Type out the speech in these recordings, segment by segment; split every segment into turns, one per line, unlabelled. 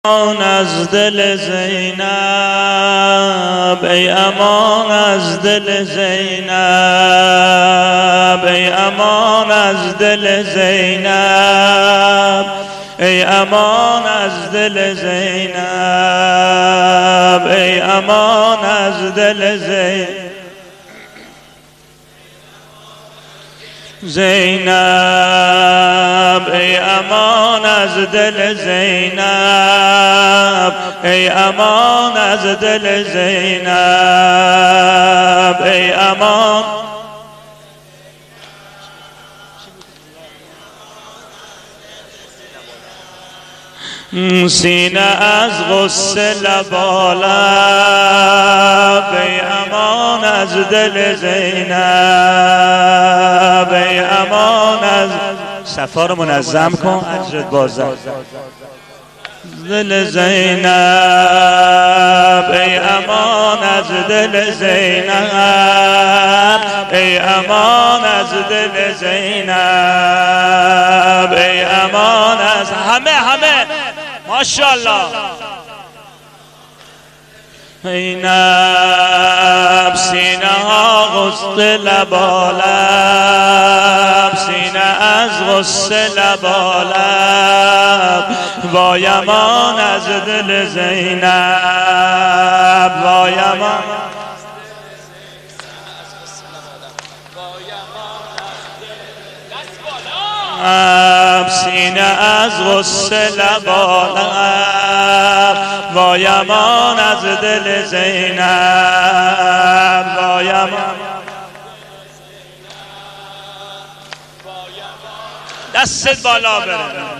از دل زینب، ای امان از دل زینب، ای امان از دل زینب، ای امان از دل زینب، ای امان از دل زینب، ای امان از دل زینب، ای امان از دل زینب، ای امان. سینه از غصه لبالب، ای امان از دل زینب، ای امان از صفا رو منظم کن اجرت بازم دل زینب، ای امان از دل زینب، ای امان از دل زینب، ای امان از همه ماشاءالله. زینب سینه ها غصه لبالب، سینه از غصه لبالب، وای امان از دل زینب، وای امان سینه از غصه لبالب، وای امان از دل زینب، وای امان. دستت بالا بره.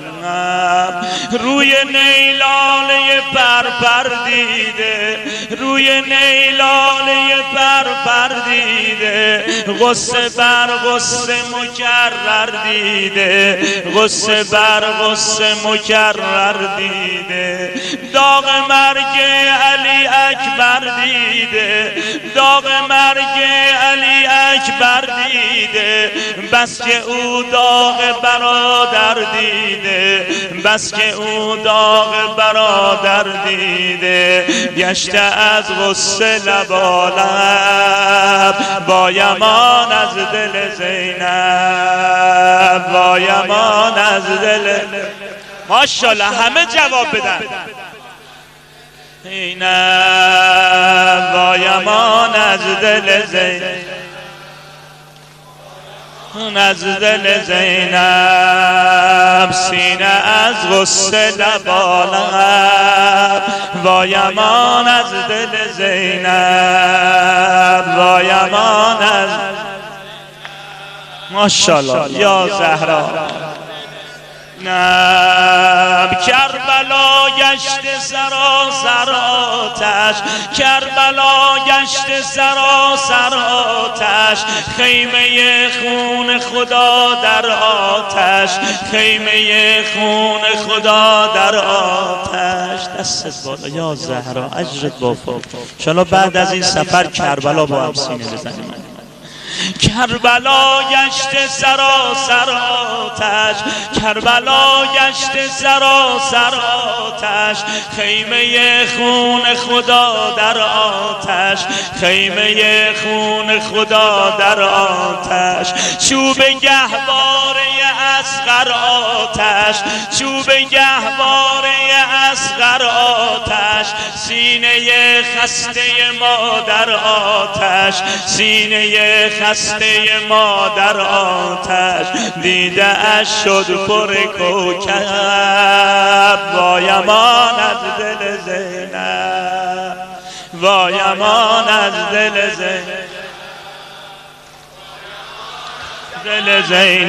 روی نیلاله پردیده، روی نیلاله پردیده، غصه بر غصه مکرر دیده، غصه بر غصه مکرر دیده، داغ مرگ علی اکبر دیده، داغ مرگ علی اکبر دیده، بس که او داغ برادر دیده، بس که او داغ برادر دیده، گشته از غصه لبالب، وای امان از دل زینب، وای امان از دل. ماشاءالله همه جواب بدن. زینب وای امان از دل زینب، از دل زینب سینه از غصه لبالب، وای امان از دل زینب، وای امان از. ماشاءالله یا زهرا. کربلا گشت سراسر آتش، کربلا گشت سراسر آتش، خیمه خون خدا در آتش، خیمه خون خدا در آتش. دستت بالا یا زهرا اجرت بافا. انشاءالله بعد از این سفر کربلا با هم سینه بزنیم. کربلا گشت سراسر آتش، کربلا گشت سراسر آتش، خیمه خون خدا در آتش، خیمه خون خدا در آتش، چوب گهواره اصغر آتش، چوب گهواره اصغر آتش، سینه خسته ما در آتش، سینه خسته ما در آتش، دیده اش شد پر کوکب، وای امان از دل زینب، وای امان از دل زینب، دل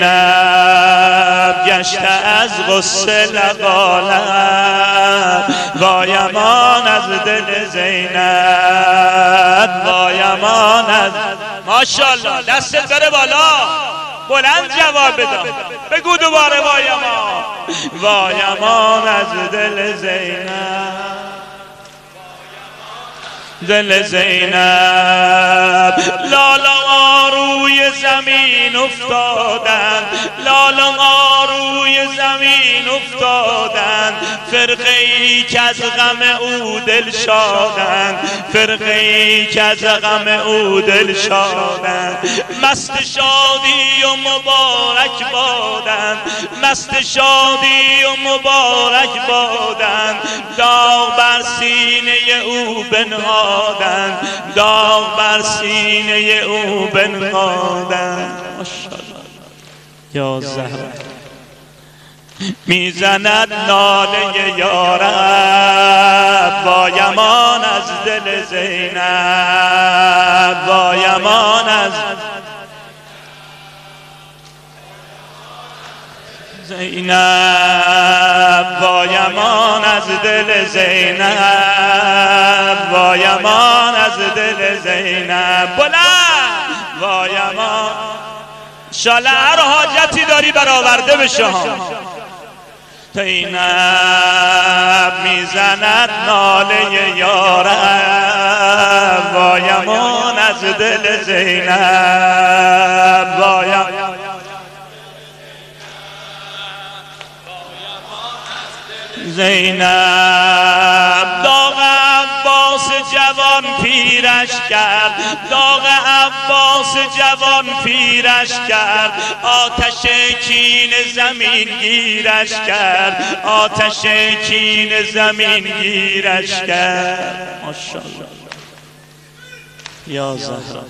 زینب گشته از غصه لبالب، وای امان از دل زینب، وای امان از. ماشاءالله دستت بره بالا، بلند جواب بده، بگو دوباره وای امان، وای امان از دل زینب، دل زینب. لالا روی زمین افتادن، لالا روی زمین زمین افتادند، فرقه ای که از غم او دل شادند، فرقه ای که از غم او دل شادند. مست شادی و مبارک بادند، مست شادی و مبارک بادند. داغ بر سینه او بنهادند، داغ بر سینه او بنهادند. ماشاءالله یا زهرا. میزند ناله یارب با یمان از دل زینب، با یمان از زینب، با یمان از دل زینب، با یمان از دل زینب. بلند با یمان. انشاءالله هر حاجتی داری برآورده بشه. زینب میزند ناله یارب با یمان از دل زینب، با یمان زینب. داغ عباس جوان پیرش کرد، داغ عباس جوان پیرش کرد. آتش کین زمین گیرش کرد، آتش کین زمین گیرش کرد. ماشاءالله یا زهرا.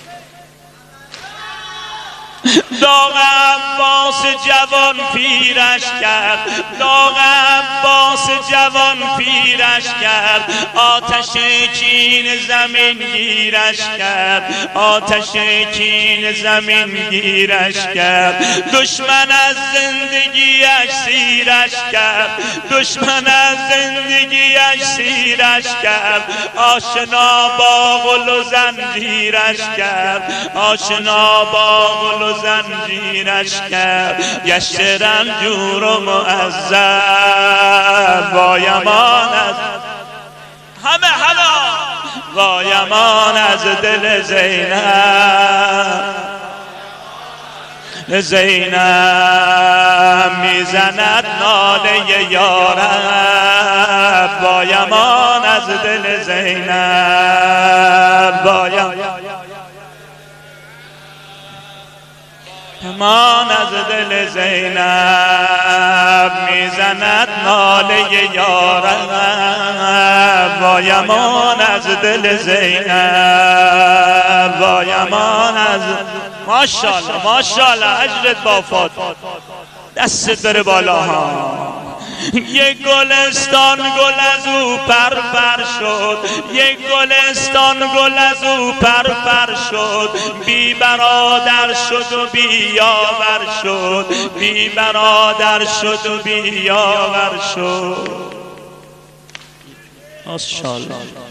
داغ عباس جوان پیرش کرد، داغ عباس جوان پیرش کرد. آتش کین زمین گیرش کرد، آتش کین زمین گیرش کرد. دشمن از زندگیش سیرش کرد، دشمن از زندگیش سیرش کرد. آشنا با غل و زنجیرش کرد، آشنا با غل و زنجیرش کرد. گشت رنجور و معذب با یمان از همه با یمان از دل زینب. زینب میزند ناله یارب با یمان از دل زینب، با یمان از دل زینب. میزند ناله یارب با یمان از دل زینب، با یمان از ماشاءالله ماشاءالله. اجرت بافات دست داره بالا ها. یک گلستان گل از او پرپر شد، یک گلستان گل از او پرپر شد. بی برادر شد و بی یاور شد، بی برادر شد و بی یاور شد. ماشاءالله.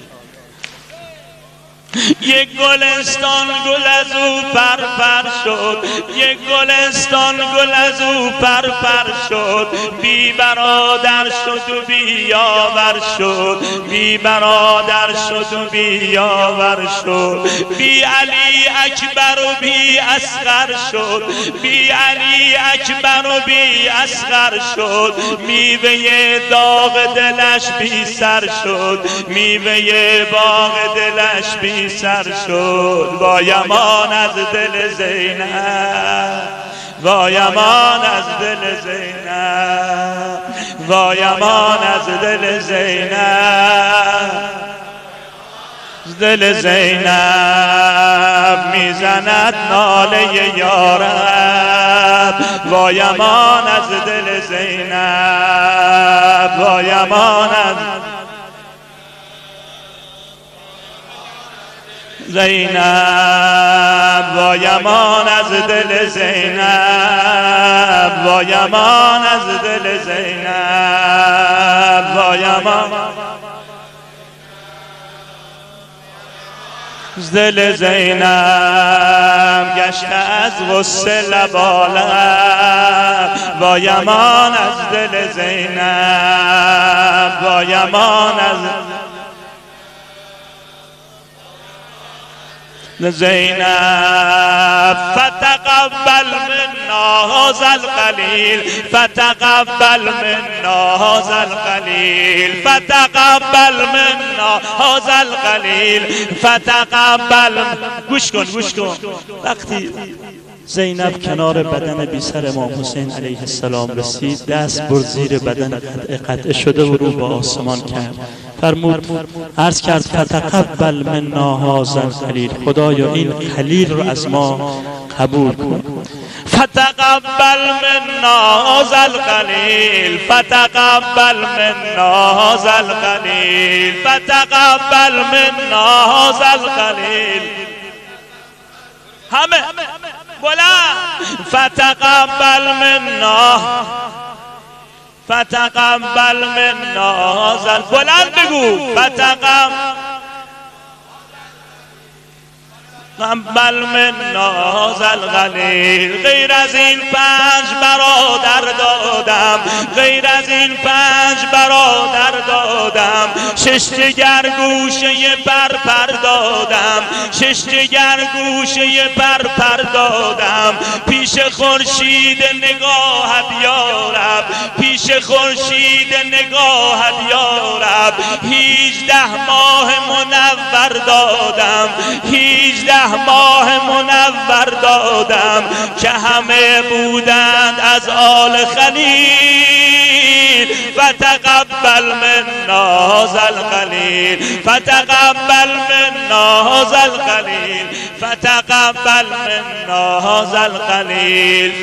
یک گلستان گل از او پرپر شد، یک گلستان گل از او پرپر شد. بی برادر شد و بی یاور شد، بی برادر شد و بی یاور شد. بی علی اکبر و بی اصغر شد، بی علی اکبر و بی اصغر شد. میوه داغ دلش بی سر شد، میوه باغ دلش بی سر شد. با یمان از دل زینب، با یمان از دل زینب، با یمان از دل زینب. دل زینب میزند ناله یارب با یمان از دل زینب، با یمان از زینب، با یمان از دل زینب، با یمان از دل زینب، با یمان دل زینب گشته از غصه لبالب. با یمان از دل زینب، با یمان از زینب. فتقبل منا هذا القليل فتقبل منا هذا القليل فتقبل منا هذا القليل فتقبل. گوش کن وقتی زینب کنار بدن بی سر امام حسین علیه السلام رسید، دست بر زیر بدن قطعه شده و رو به آسمان کرد. فرمود عرض کرد فتقبل منا هذا القلیل، خدایا این قلیل رو از ما قبول کن. فتقبل منا هذا القلیل فتقبل منا هذا القلیل فتقبل منا هذا القلیل. همه بلند فتقبل منا فتقبل منا هذا، بلند بگو فتقبل منا هذا القلیل. غیر از این 5 برادر دادم، غیر از این 5 برادر دادم، 6 جگر گوشه پر دادم، 6 جگر گوشه پر دادم. پیش خورشید نگاهت یا رب، پیش خورشید نگاهت یا رب. 18 ماه منور دادم، 18 ماه منور دادم که همه بودند از آل خلیل. فتقبل منا هذا القلیل فتقبل منا هذا القلیل فتقبل منا هذا القلیل.